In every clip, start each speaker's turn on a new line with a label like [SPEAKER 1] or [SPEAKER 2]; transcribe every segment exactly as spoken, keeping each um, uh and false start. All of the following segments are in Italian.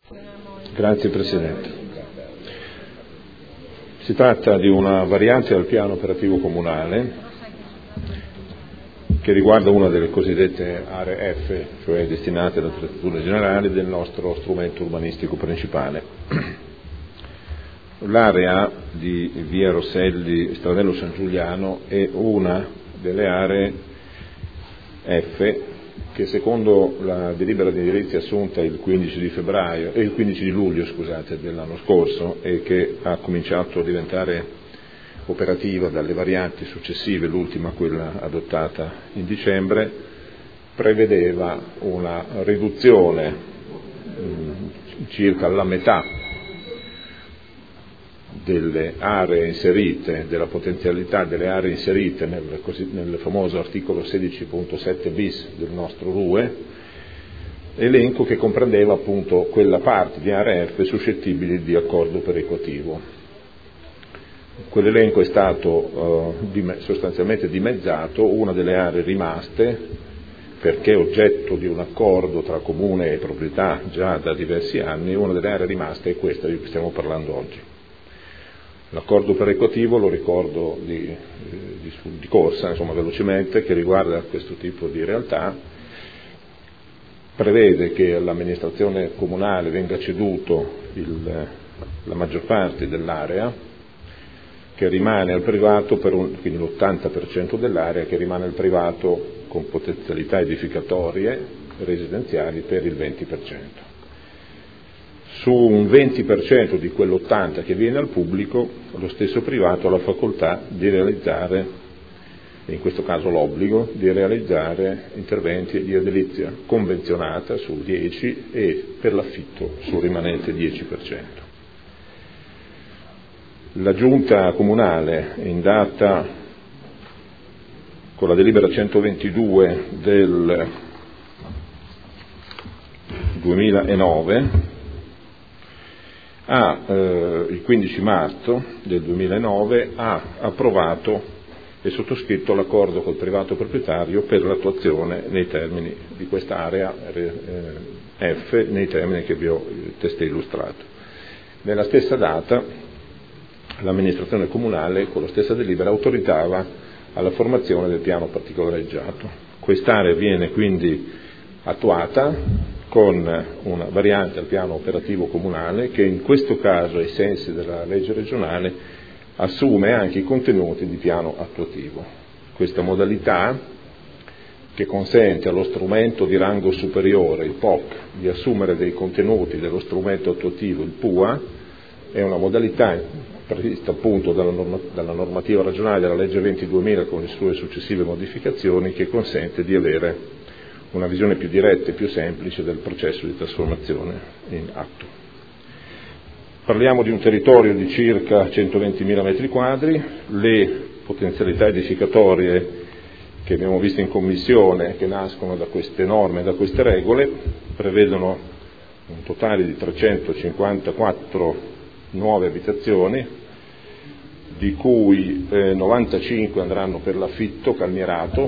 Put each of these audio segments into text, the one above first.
[SPEAKER 1] Grazie Presidente. Si tratta di una variante del piano operativo comunale che riguarda una delle cosiddette aree F, cioè destinate ad attrezzature generali del nostro strumento urbanistico principale. L'area di via Rosselli, Stradello San Giuliano è una delle aree F che secondo la delibera di indirizzi assunta il quindici di febbraio e il quindici di luglio, scusate, dell'anno scorso e che ha cominciato a diventare operativa dalle varianti successive, l'ultima quella adottata in dicembre, prevedeva una riduzione mh, circa alla metà delle aree inserite, della potenzialità delle aree inserite nel, così, nel famoso articolo sedici punto sette bis del nostro R U E, elenco che comprendeva appunto quella parte di aree F suscettibili di accordo perequativo. Quell'elenco è stato uh, sostanzialmente dimezzato, una delle aree rimaste, perché oggetto di un accordo tra comune e proprietà già da diversi anni, una delle aree rimaste è questa di cui stiamo parlando oggi. L'accordo perequativo, lo ricordo di, di, di corsa, insomma velocemente, che riguarda questo tipo di realtà, prevede che all'amministrazione comunale venga ceduto il, la maggior parte dell'area, che rimane al privato, per un, quindi l'ottanta per cento dell'area che rimane al privato con potenzialità edificatorie residenziali per il venti per cento. Su un venti per cento di quell'ottanta che viene al pubblico, lo stesso privato ha la facoltà di realizzare, in questo caso l'obbligo, di realizzare interventi di edilizia convenzionata sul dieci e per l'affitto sul rimanente dieci per cento. La Giunta Comunale, in data con la delibera centoventidue del duemilanove, ha, eh, il quindici marzo del duemilanove, ha approvato e sottoscritto l'accordo col privato proprietario per l'attuazione nei termini di quest'area eh, F, nei termini che vi ho testé illustrato. Nella stessa data l'amministrazione comunale, con la stessa delibera, autorizzava alla formazione del piano particolareggiato. Quest'area viene quindi attuata con una variante al piano operativo comunale che in questo caso, ai sensi della legge regionale, assume anche i contenuti di piano attuativo. Questa modalità, che consente allo strumento di rango superiore, il P O C, di assumere dei contenuti dello strumento attuativo, il P U A, è una modalità prevista appunto dalla, norma, dalla normativa regionale della legge venti duemila con le sue successive modificazioni, che consente di avere una visione più diretta e più semplice del processo di trasformazione in atto. Parliamo di un territorio di circa centoventimila metri quadri, le potenzialità edificatorie che abbiamo visto in commissione, che nascono da queste norme, da queste regole, prevedono un totale di trecentocinquantaquattro nuove abitazioni, di cui eh, novantacinque andranno per l'affitto calmierato,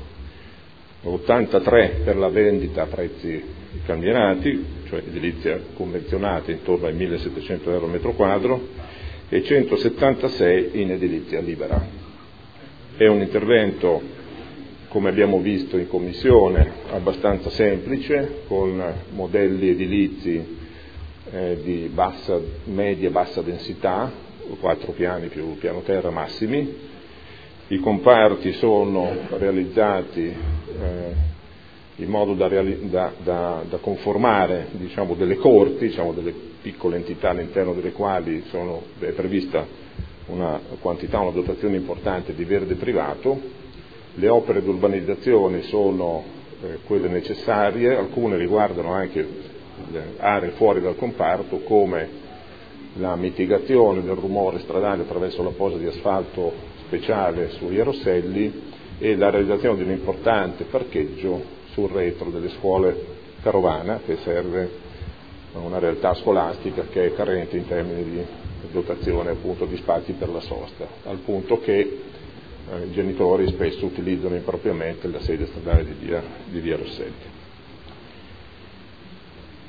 [SPEAKER 1] ottantatré per la vendita a prezzi calmierati, cioè edilizia convenzionata intorno ai millesettecento euro al metro quadro, e centosettantasei in edilizia libera. È un intervento, come abbiamo visto in commissione, abbastanza semplice, con modelli edilizi Eh, di bassa, media e bassa densità, quattro piani più piano terra massimi. I comparti sono realizzati eh, in modo da, reali- da, da, da conformare diciamo, delle corti, diciamo, delle piccole entità all'interno delle quali sono, è prevista una quantità, una dotazione importante di verde privato. Le opere di urbanizzazione sono eh, quelle necessarie, alcune riguardano anche aree fuori dal comparto, come la mitigazione del rumore stradale attraverso la posa di asfalto speciale su via Rosselli e la realizzazione di un importante parcheggio sul retro delle scuole Carovana, che serve a una realtà scolastica che è carente in termini di dotazione appunto di spazi per la sosta, al punto che eh, i genitori spesso utilizzano impropriamente la sede stradale di via, di via Rosselli.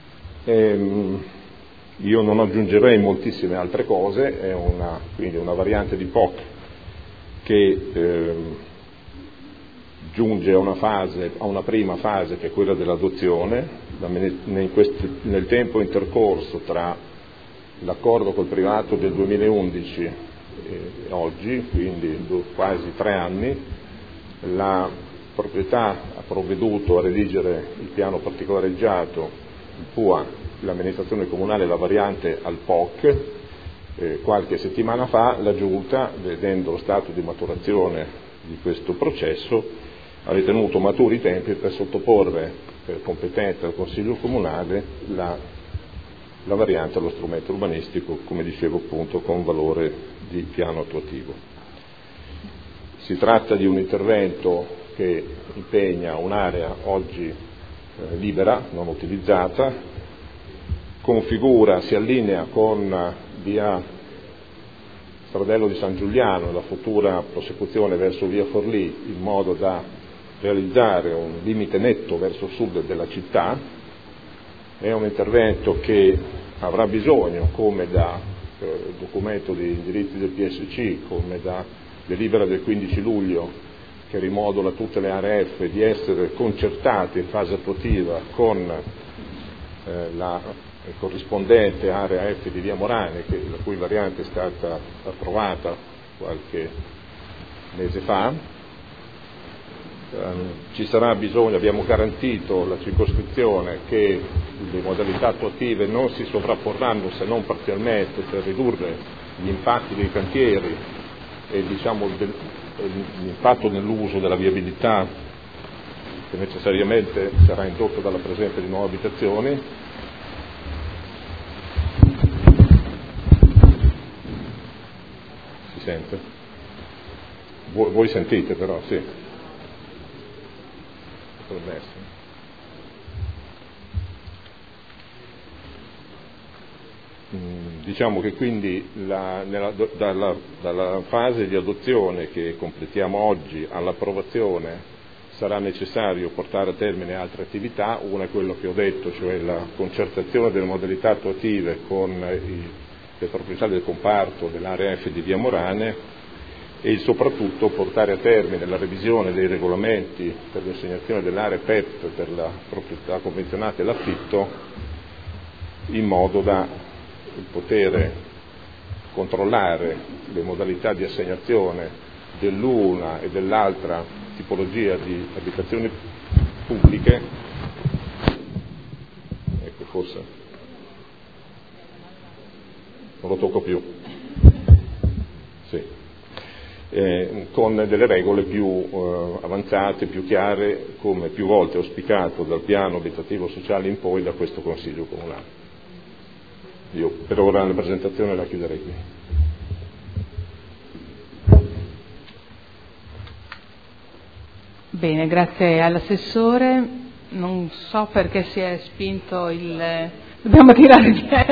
[SPEAKER 1] Ehm, io non aggiungerei moltissime altre cose, è una, quindi una variante di P O C che ehm, giunge a una fase, a una prima fase che è quella dell'adozione. Nel tempo intercorso tra l'accordo col privato del duemilaundici e oggi, quindi quasi tre anni, la proprietà ha provveduto a redigere il piano particolareggiato, il P U A, l'amministrazione comunale la variante al P O C. Eh, qualche settimana fa la Giunta, vedendo lo stato di maturazione di questo processo, ha ritenuto maturi i tempi per sottoporre per competenza al Consiglio Comunale la, la variante allo strumento urbanistico, come dicevo appunto, con valore di piano attuativo. Si tratta di un intervento che impegna un'area oggi eh, libera, non utilizzata, configura, si allinea con via Stradello di San Giuliano e la futura prosecuzione verso via Forlì, in modo da realizzare un limite netto verso sud della città. È un intervento che avrà bisogno, come da eh, documento di indirizzi del P S C, come da delibera del quindici luglio che rimodula tutte le aree F, di essere concertate in fase attuativa con eh, la corrispondente area F di via Morane, che, la cui variante è stata approvata qualche mese fa. Ci sarà bisogno, abbiamo garantito la circoscrizione che le modalità attuative non si sovrapporranno se non parzialmente per ridurre gli impatti dei cantieri e diciamo del, l'impatto nell'uso della viabilità che necessariamente sarà indotto dalla presenza di nuove abitazioni. Si sente? Voi, voi sentite però, sì. Diciamo che quindi la, nella, dalla, dalla fase di adozione che completiamo oggi all'approvazione sarà necessario portare a termine altre attività. Una è quello che ho detto, cioè la concertazione delle modalità attuative con i, le proprietà del comparto dell'area F di via Morane, e soprattutto portare a termine la revisione dei regolamenti per l'assegnazione dell'area P E P per la proprietà convenzionata e l'affitto, in modo da poter controllare le modalità di assegnazione dell'una e dell'altra tipologia di abitazioni pubbliche. Ecco, forse non lo tocco più. Sì. Eh, con delle regole più eh, avanzate, più chiare, come più volte auspicato dal piano abitativo sociale in poi da questo Consiglio Comunale. Io per ora la presentazione la chiuderei qui.
[SPEAKER 2] Bene, grazie all'assessore. Non so perché si è spinto il... Dobbiamo tirare via